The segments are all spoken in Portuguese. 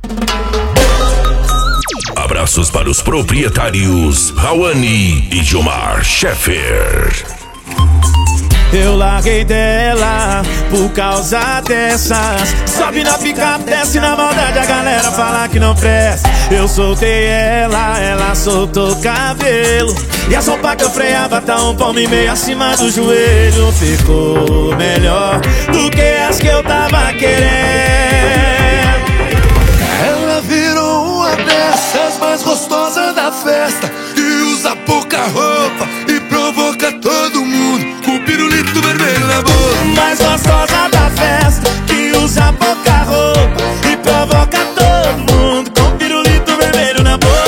Abraços para os proprietários Raoni e Gilmar Sheffer. Eu larguei dela por causa dessas. Sobe na picape, desce na maldade, a galera fala que não presta. Eu soltei ela soltou o cabelo. E a sopa que eu freava tá um palmo e meio acima do joelho. Ficou melhor do que as que eu tava querendo. Ela virou uma dessas mais gostosas da festa, que usa pouca roupa e provoca todo mundo com o pirulito vermelho na boca. Mais gostosa da festa, que usa pouca roupa e provoca todo mundo com o pirulito vermelho na boca.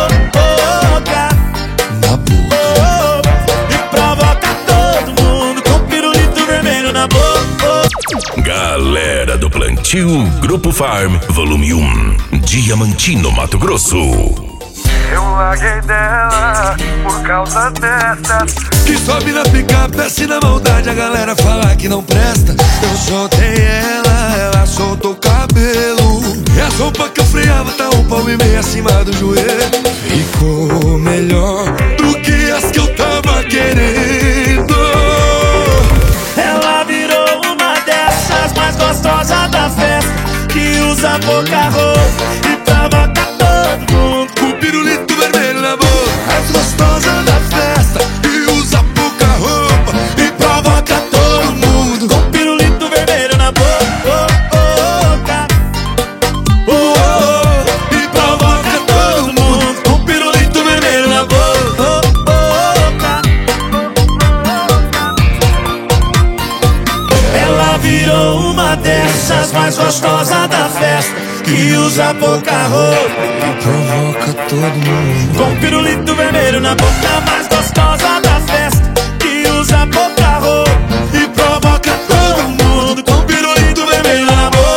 Na boca. E provoca todo mundo com o pirulito vermelho na boca. Galera do Plantio Grupo Farm, volume 1, Diamantino, Mato Grosso. Eu larguei dela por causa dessas, Que sobe na picape, desce na maldade, a galera fala que não presta. Eu soltei ela soltou o cabelo. E a sopa que eu freava tá um palmo e meio acima do joelho. Ficou melhor do que as que eu tava querendo. Ela virou uma dessas mais gostosas da festa, que usa pouca roupa e provoca todo mundo Com o pirulito vermelho na boca. Mais gostosa da festa, que usa pouca roupa e provoca todo mundo com o pirulito vermelho na boca. e provoca todo mundo Com o pirulito vermelho na boca. Ela virou uma dessas mais gostosas da festa, que usa pouca roupa e provoca todo mundo. com o pirulito vermelho na boca. Mais gostosa da festa, que usa pouca roupa e provoca todo mundo com o pirulito vermelho na boca.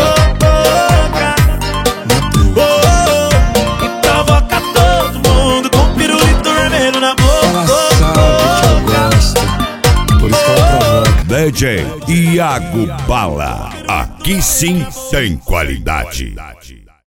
E provoca todo mundo com o pirulito vermelho na Ela sabe que eu boca. gosto, por isso que ela provoca. DJ Iago Bala, aqui sim tem qualidade.